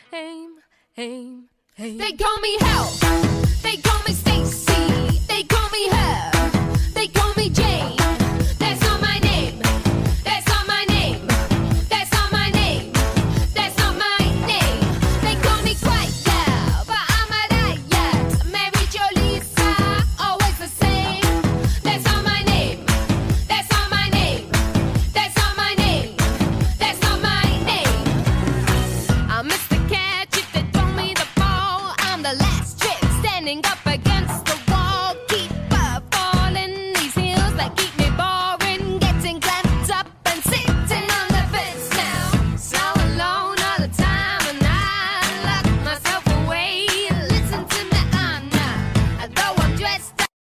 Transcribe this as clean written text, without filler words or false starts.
Aim, aim, aim. They call me Hell. They call me Stacy. They call me Hell.